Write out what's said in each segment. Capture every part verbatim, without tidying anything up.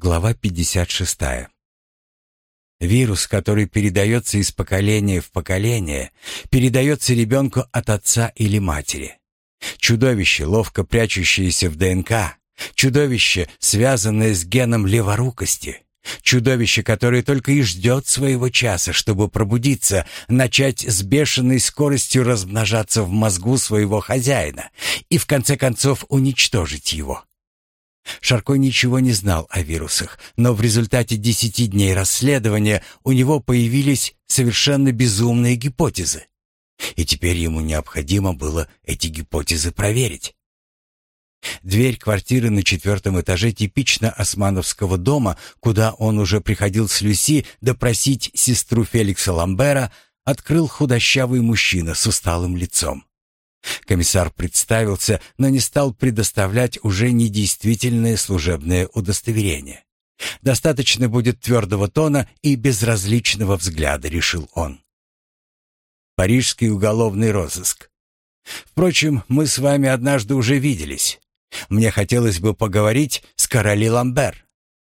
Глава пятьдесят шесть. Вирус, который передается из поколения в поколение, передается ребенку от отца или матери. Чудовище, ловко прячущееся в ДНК. Чудовище, связанное с геном леворукости. Чудовище, которое только и ждет своего часа, чтобы пробудиться, начать с бешеной скоростью размножаться в мозгу своего хозяина и в конце концов уничтожить его. Шарко ничего не знал о вирусах, но в результате десяти дней расследования у него появились совершенно безумные гипотезы. И теперь ему необходимо было эти гипотезы проверить. Дверь квартиры на четвертом этаже типично османовского дома, куда он уже приходил с Люси допросить сестру Феликса Ламбера, открыл худощавый мужчина с усталым лицом. Комиссар представился, но не стал предоставлять уже недействительное служебное удостоверение. Достаточно будет твердого тона и безразличного взгляда, решил он. Парижский уголовный розыск. Впрочем, мы с вами однажды уже виделись. Мне хотелось бы поговорить с Короли Ламбер.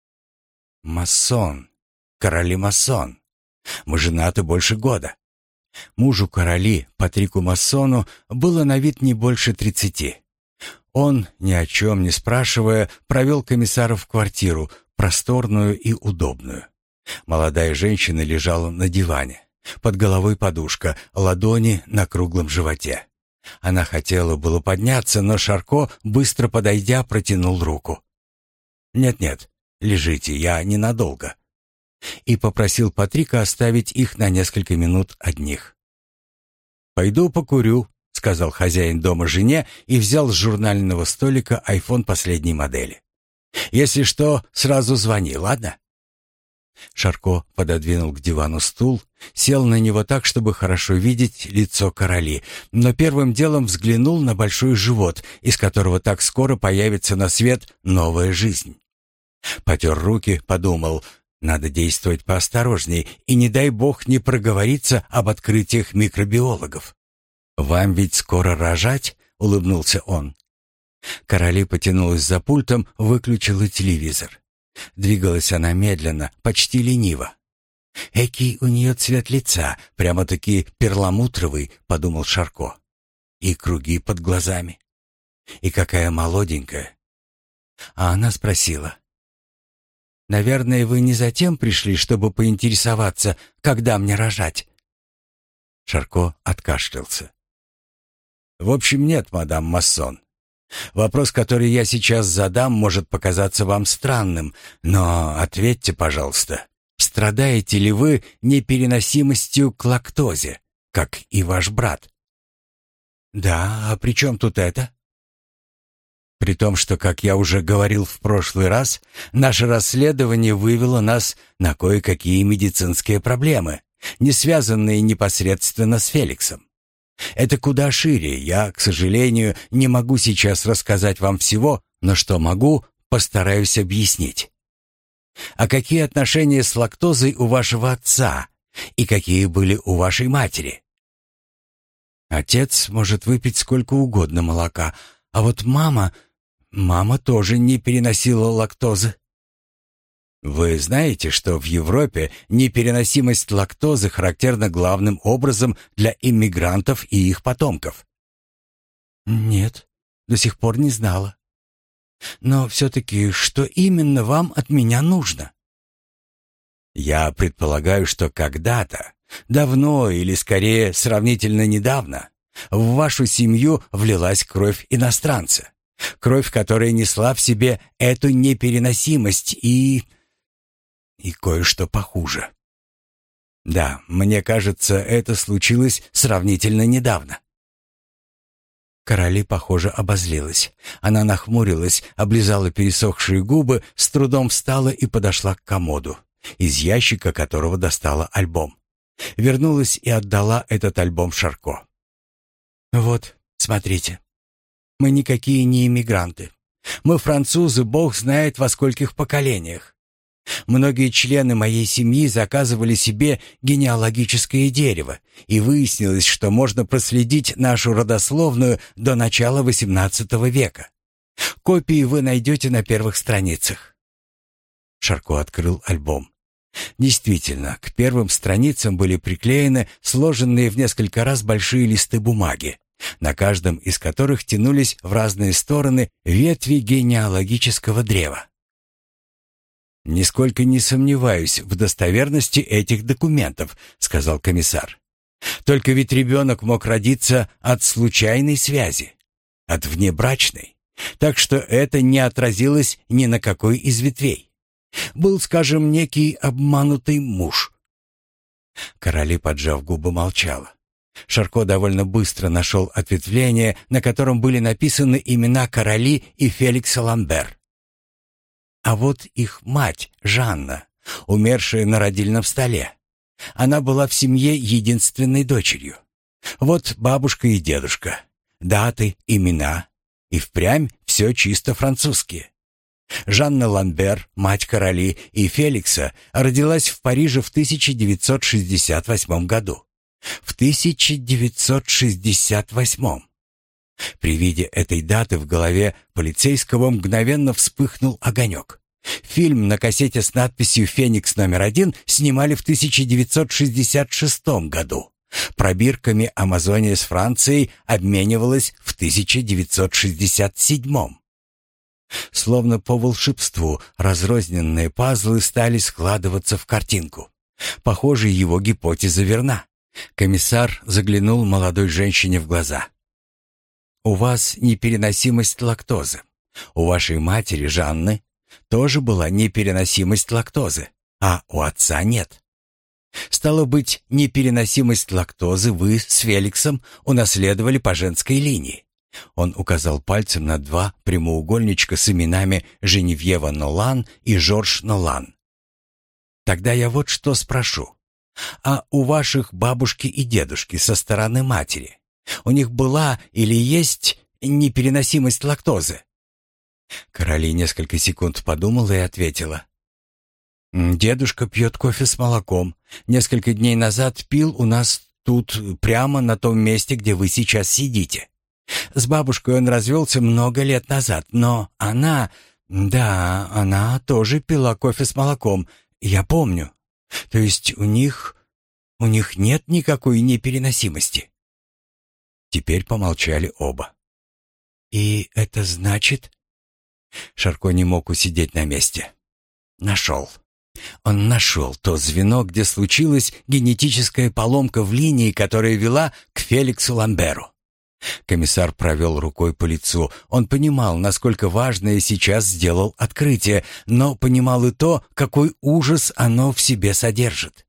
Масон. Короли Масон. Мы женаты больше года. Мужу Короли, Патрику Массону, было на вид не больше тридцати. Он, ни о чем не спрашивая, провел комиссара в квартиру, просторную и удобную. Молодая женщина лежала на диване. Под головой подушка, ладони на круглом животе. Она хотела было подняться, но Шарко, быстро подойдя, протянул руку. «Нет-нет, лежите, я ненадолго». И попросил Патрика оставить их на несколько минут одних. «Пойду покурю», — сказал хозяин дома жене и взял с журнального столика айфон последней модели. «Если что, сразу звони, ладно?» Шарко пододвинул к дивану стул, сел на него так, чтобы хорошо видеть лицо Короли, но первым делом взглянул на большой живот, из которого так скоро появится на свет новая жизнь. Потер руки, подумал: надо действовать поосторожней, и не дай бог не проговориться об открытиях микробиологов. «Вам ведь скоро рожать?» — улыбнулся он. Короли потянулась за пультом, выключила телевизор. Двигалась она медленно, почти лениво. «Экий у нее цвет лица, прямо-таки перламутровый», — подумал Шарко. «И круги под глазами. И какая молоденькая». А она спросила: «Наверное, вы не затем пришли, чтобы поинтересоваться, когда мне рожать?» Шарко откашлялся. «В общем, нет, мадам Массон. Вопрос, который я сейчас задам, может показаться вам странным, но ответьте, пожалуйста, страдаете ли вы непереносимостью к лактозе, как и ваш брат?» «Да, а при чем тут это?» «При том, что, как я уже говорил в прошлый раз, наше расследование вывело нас на кое-какие медицинские проблемы, не связанные непосредственно с Феликсом. Это куда шире. Я, к сожалению, не могу сейчас рассказать вам всего, но что могу, постараюсь объяснить. А какие отношения с лактозой у вашего отца и какие были у вашей матери?» «Отец может выпить сколько угодно молока, а вот мама... мама тоже не переносила лактозы». «Вы знаете, что в Европе непереносимость лактозы характерна главным образом для иммигрантов и их потомков?» «Нет, до сих пор не знала. Но все-таки что именно вам от меня нужно?» «Я предполагаю, что когда-то, давно или скорее сравнительно недавно, в вашу семью влилась кровь иностранца, кровь, которая несла в себе эту непереносимость и... и кое-что похуже. Да, мне кажется, это случилось сравнительно недавно». Короли, похоже, обозлилась. Она нахмурилась, облизала пересохшие губы, с трудом встала и подошла к комоду, из ящика которого достала альбом. Вернулась и отдала этот альбом Шарко. «Вот, смотрите. Мы никакие не иммигранты. Мы французы, бог знает во скольких поколениях. Многие члены моей семьи заказывали себе генеалогическое дерево, и выяснилось, что можно проследить нашу родословную до начала восемнадцатого века. Копии вы найдете на первых страницах». Шарко открыл альбом. Действительно, к первым страницам были приклеены сложенные в несколько раз большие листы бумаги, на каждом из которых тянулись в разные стороны ветви генеалогического древа. «Нисколько не сомневаюсь в достоверности этих документов», — сказал комиссар. «Только ведь ребенок мог родиться от случайной связи, от внебрачной, так что это не отразилось ни на какой из ветвей. Был, скажем, некий обманутый муж». Короли, поджав губы, молчала. Шарко довольно быстро нашел ответвление, на котором были написаны имена Короли и Феликса Ламбер. А вот их мать, Жанна, умершая на родильном столе. Она была в семье единственной дочерью. Вот бабушка и дедушка, даты, имена. И впрямь все чисто французские. Жанна Ламбер, мать Короли и Феликса, родилась в Париже в тысяча девятьсот шестьдесят восьмом году. В тысяча девятьсот шестьдесят восьмом. При виде этой даты в голове полицейского мгновенно вспыхнул огонек. Фильм на кассете с надписью «Феникс номер один» снимали в тысяча девятьсот шестьдесят шестом году. Пробирками Амазония с Францией обменивалась в тысяча девятьсот шестьдесят седьмом. Словно по волшебству разрозненные пазлы стали складываться в картинку. Похоже, его гипотеза верна. Комиссар заглянул молодой женщине в глаза. «У вас непереносимость лактозы. У вашей матери, Жанны, тоже была непереносимость лактозы, а у отца нет. Стало быть, непереносимость лактозы вы с Феликсом унаследовали по женской линии». Он указал пальцем на два прямоугольничка с именами Женевьева Нолан и Жорж Нолан. «Тогда я вот что спрошу. А у ваших бабушки и дедушки со стороны матери, у них была или есть непереносимость лактозы?» Короли несколько секунд подумала и ответила. «Дедушка пьет кофе с молоком. Несколько дней назад пил у нас тут, прямо на том месте, где вы сейчас сидите. С бабушкой он развелся много лет назад, но она... Да, она тоже пила кофе с молоком, я помню. То есть у них... у них нет никакой непереносимости». Теперь помолчали оба. «И это значит...» Шарко не мог усидеть на месте. Нашел. Он нашел то звено, где случилась генетическая поломка в линии, которая вела к Феликсу Ламберу. Комиссар провел рукой по лицу. Он понимал, насколько важное сейчас сделал открытие, но понимал и то, какой ужас оно в себе содержит.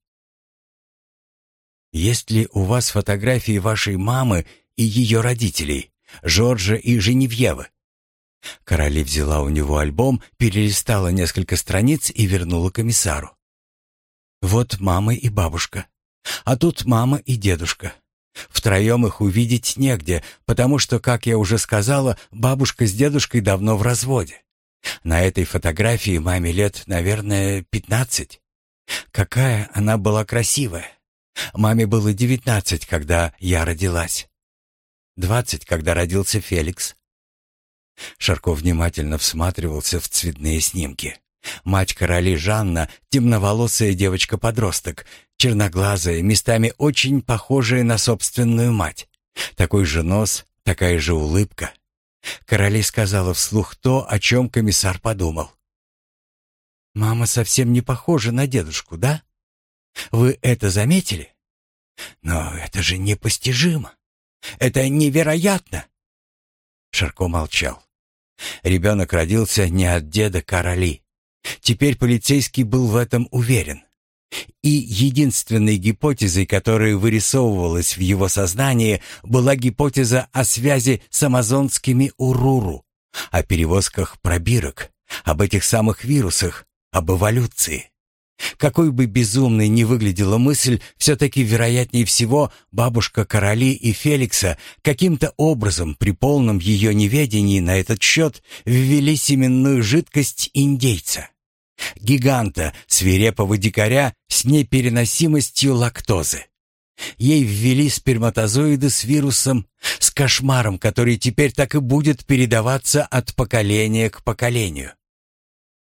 «Есть ли у вас фотографии вашей мамы и ее родителей, Жоржа и Женевьевы?» Короли взяла у него альбом, перелистала несколько страниц и вернула комиссару. «Вот мама и бабушка, а тут мама и дедушка. Втроем их увидеть негде, потому что, как я уже сказала, бабушка с дедушкой давно в разводе. На этой фотографии маме лет, наверное, пятнадцать. Какая она была красивая. Маме было девятнадцать, когда я родилась. Двадцать, когда родился Феликс». Шарко внимательно всматривался в цветные снимки. Мать Короли Жанна, темноволосая девочка-подросток, черноглазая, местами очень похожая на собственную мать. Такой же нос, такая же улыбка. Короли сказала вслух то, о чем комиссар подумал. «Мама совсем не похожа на дедушку, да? Вы это заметили? Но это же непостижимо. Это невероятно!» Шарко молчал. Ребенок родился не от деда Короли. Теперь полицейский был в этом уверен. И единственной гипотезой, которая вырисовывалась в его сознании, была гипотеза о связи с амазонскими уруру, о перевозках пробирок, об этих самых вирусах, об эволюции. Какой бы безумной ни выглядела мысль, все-таки вероятнее всего бабушка Короли и Феликса каким-то образом при полном ее неведении на этот счет ввели семенную жидкость индейца. Гиганта, свирепого дикаря с непереносимостью лактозы. Ей ввели сперматозоиды с вирусом, с кошмаром, который теперь так и будет передаваться от поколения к поколению.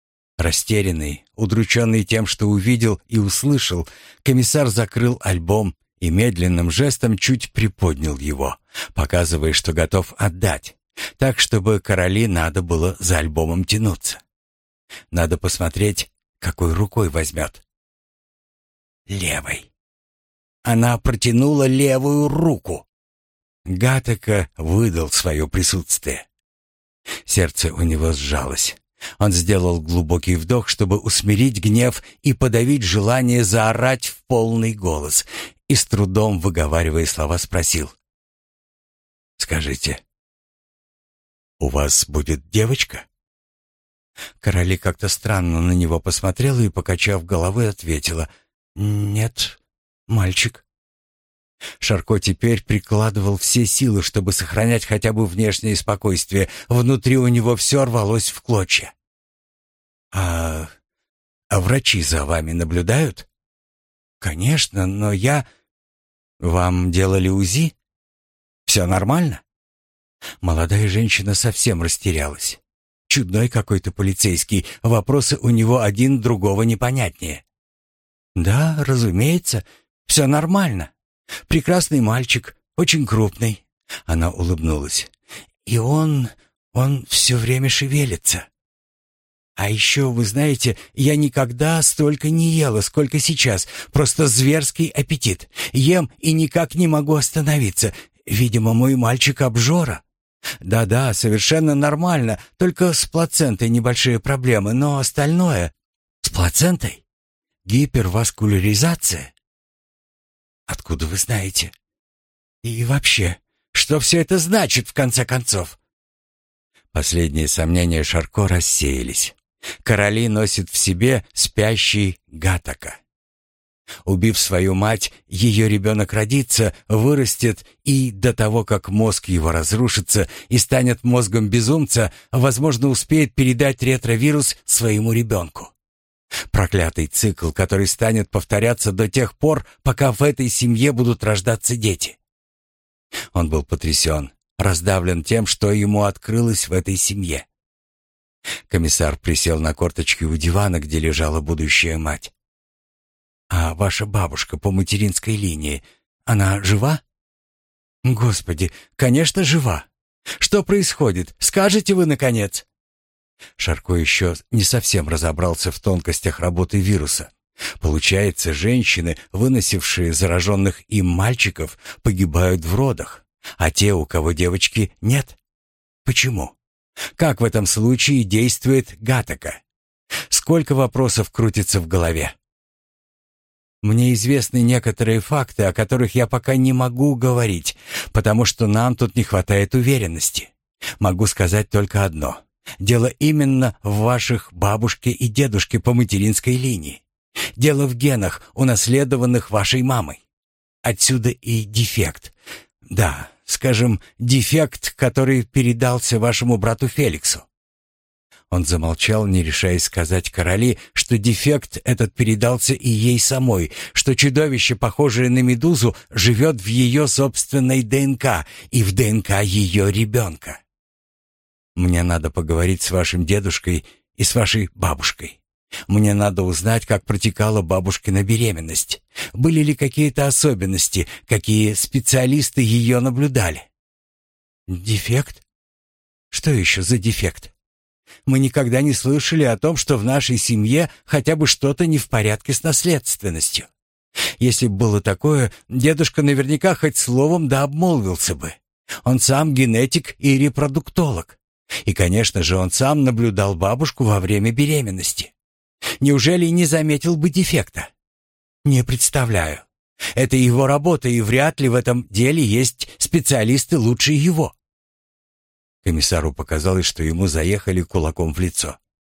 Растерянный, удрученный тем, что увидел и услышал, комиссар закрыл альбом и медленным жестом чуть приподнял его, показывая, что готов отдать, так, чтобы Короли надо было за альбомом тянуться. Надо посмотреть, какой рукой возьмет. Левой. Она протянула левую руку. Гаттека выдал свое присутствие. Сердце у него сжалось. Он сделал глубокий вдох, чтобы усмирить гнев и подавить желание заорать в полный голос, и с трудом, выговаривая слова, спросил: «Скажите, у вас будет девочка?» Короли как-то странно на него посмотрела и, покачав головой, ответила: «Нет, мальчик». Шарко теперь прикладывал все силы, чтобы сохранять хотя бы внешнее спокойствие. Внутри у него все рвалось в клочья. «А... а врачи за вами наблюдают?» «Конечно, но я...» «Вам делали УЗИ? Все нормально?» Молодая женщина совсем растерялась. Чудной какой-то полицейский, вопросы у него один другого непонятнее. «Да, разумеется, все нормально. Прекрасный мальчик, очень крупный». Она улыбнулась. «И он... он все время шевелится. А еще, вы знаете, я никогда столько не ела, сколько сейчас. Просто зверский аппетит. Ем и никак не могу остановиться. Видимо, мой мальчик обжора. Да-да, совершенно нормально, только с плацентой небольшие проблемы, но остальное... С плацентой? Гиперваскуляризация? Откуда вы знаете? И вообще, что все это значит, в конце концов?» Последние сомнения Шарко рассеялись. Короли носит в себе спящий Гаттека. Убив свою мать, ее ребенок родится, вырастет и до того, как мозг его разрушится и станет мозгом безумца, возможно, успеет передать ретровирус своему ребенку. Проклятый цикл, который станет повторяться до тех пор, пока в этой семье будут рождаться дети. Он был потрясен, раздавлен тем, что ему открылось в этой семье. Комиссар присел на корточки у дивана, где лежала будущая мать. «А ваша бабушка по материнской линии, она жива?» «Господи, конечно, жива. Что происходит? Скажете вы, наконец?» Шарко еще не совсем разобрался в тонкостях работы вируса. Получается, женщины, выносившие зараженных им мальчиков, погибают в родах, а те, у кого девочки, нет. Почему? Как в этом случае действует Гаттека? Сколько вопросов крутится в голове? Мне известны некоторые факты, о которых я пока не могу говорить, потому что нам тут не хватает уверенности. Могу сказать только одно. Дело именно в ваших бабушке и дедушке по материнской линии. Дело в генах, унаследованных вашей мамой. Отсюда и дефект. Да, скажем, дефект, который передался вашему брату Феликсу. Он замолчал, не решаясь сказать Короли, что дефект этот передался и ей самой, что чудовище, похожее на медузу, живет в ее собственной ДНК и в ДНК ее ребенка. Мне надо поговорить с вашим дедушкой и с вашей бабушкой. Мне надо узнать, как протекала бабушкина беременность. Были ли какие-то особенности, какие специалисты ее наблюдали? Дефект? Что еще за дефект? Мы никогда не слышали о том, что в нашей семье хотя бы что-то не в порядке с наследственностью. Если бы было такое, дедушка наверняка хоть словом да обмолвился бы. Он сам генетик и репродуктолог. И, конечно же, он сам наблюдал бабушку во время беременности. Неужели не заметил бы дефекта? Не представляю. Это его работа, и вряд ли в этом деле есть специалисты лучше его. Комиссару показалось, что ему заехали кулаком в лицо.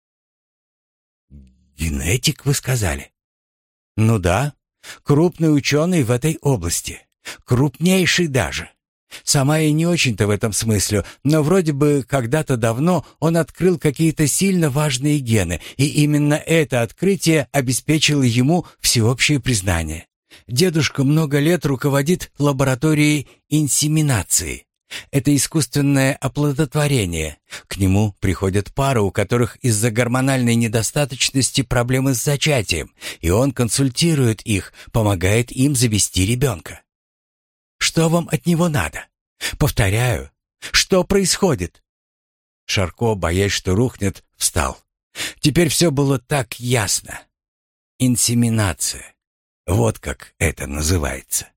«Генетик, вы сказали?» «Ну да, крупный ученый в этой области. Крупнейший даже. Сама я не очень-то в этом смысле, но вроде бы когда-то давно он открыл какие-то сильно важные гены, и именно это открытие обеспечило ему всеобщее признание. Дедушка много лет руководит лабораторией инсеминации. Это искусственное оплодотворение. К нему приходят пары, у которых из-за гормональной недостаточности проблемы с зачатием, и он консультирует их, помогает им завести ребенка. Что вам от него надо? Повторяю, что происходит? Шарко, боясь, что рухнет, встал. Теперь все было так ясно. Инсеминация. Вот как это называется.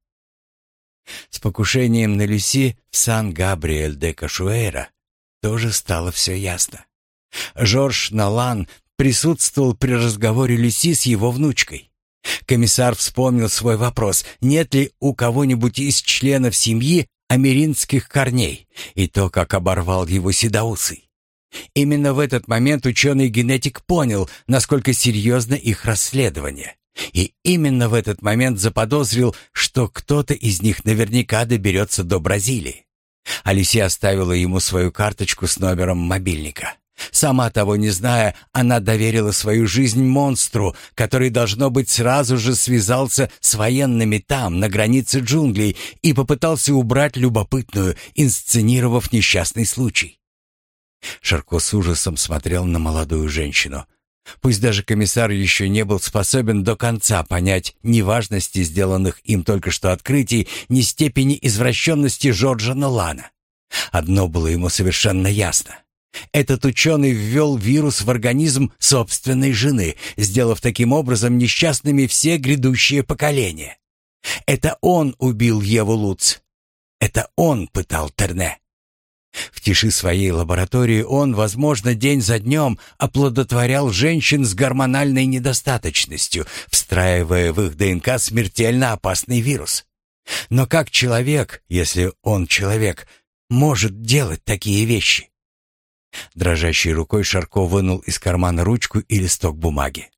С покушением на Люси в Сан-Габриэль-де-Кашуэйра тоже стало все ясно. Жорж Налан присутствовал при разговоре Люси с его внучкой. Комиссар вспомнил свой вопрос, нет ли у кого-нибудь из членов семьи америнских корней, и то, как оборвал его седоусый. Именно в этот момент ученый-генетик понял, насколько серьезно их расследование. И именно в этот момент заподозрил, что кто-то из них наверняка доберется до Бразилии. Алисия оставила ему свою карточку с номером мобильника. Сама того не зная, она доверила свою жизнь монстру, который, должно быть, сразу же связался с военными там, на границе джунглей, и попытался убрать любопытную, инсценировав несчастный случай. Шарко с ужасом смотрел на молодую женщину. Пусть даже комиссар еще не был способен до конца понять ни важности сделанных им только что открытий, ни степени извращенности Жоржа Налана. Одно было ему совершенно ясно. Этот ученый ввел вирус в организм собственной жены, сделав таким образом несчастными все грядущие поколения. Это он убил Еву Луц. Это он пытал Терне. В тиши своей лаборатории он, возможно, день за днем оплодотворял женщин с гормональной недостаточностью, встраивая в их ДНК смертельно опасный вирус. Но как человек, если он человек, может делать такие вещи? Дрожащей рукой Шарко вынул из кармана ручку и листок бумаги.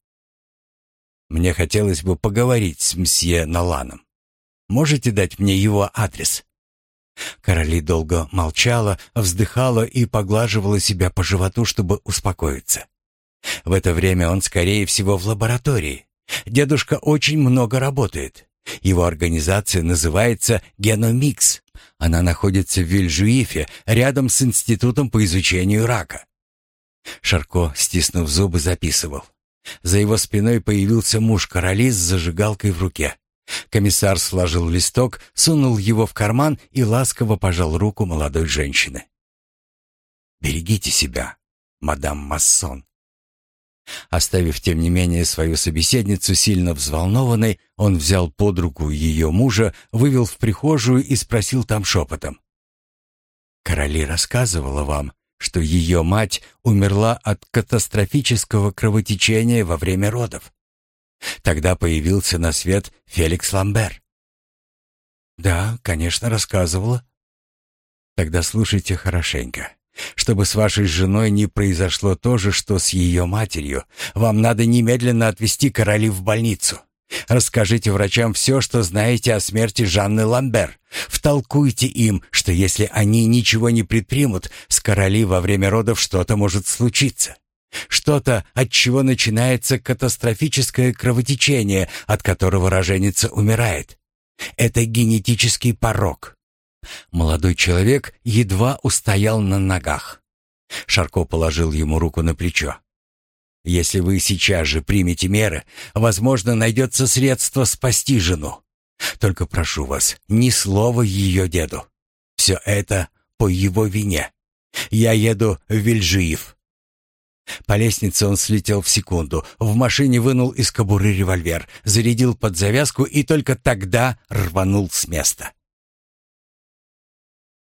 «Мне хотелось бы поговорить с мсье Наланом. Можете дать мне его адрес?» Короли долго молчала, вздыхала и поглаживала себя по животу, чтобы успокоиться. В это время он, скорее всего, в лаборатории. Дедушка очень много работает. Его организация называется «Геномикс». Она находится в Вильжуифе, рядом с Институтом по изучению рака. Шарко, стиснув зубы, записывал. За его спиной появился муж короли с зажигалкой в руке. Комиссар сложил листок, сунул его в карман и ласково пожал руку молодой женщины. «Берегите себя, мадам Массон». Оставив, тем не менее, свою собеседницу сильно взволнованной, он взял под руку ее мужа, вывел в прихожую и спросил там шепотом. «Короли рассказывала вам, что ее мать умерла от катастрофического кровотечения во время родов. Тогда появился на свет Феликс Ламбер». «Да, конечно, рассказывала». «Тогда слушайте хорошенько. Чтобы с вашей женой не произошло то же, что с ее матерью, вам надо немедленно отвезти Короли в больницу. Расскажите врачам все, что знаете о смерти Жанны Ламбер. Втолкуйте им, что если они ничего не предпримут, с Короли во время родов что-то может случиться. Что-то, от чего начинается катастрофическое кровотечение, от которого роженица умирает. Это генетический порок». Молодой человек едва устоял на ногах. Шарко положил ему руку на плечо. «Если вы сейчас же примете меры, возможно, найдется средство спасти жену. Только прошу вас, ни слова ее деду. Все это по его вине. Я еду в Вильжуиф». По лестнице он слетел в секунду, в машине вынул из кобуры револьвер, зарядил под завязку и только тогда рванул с места.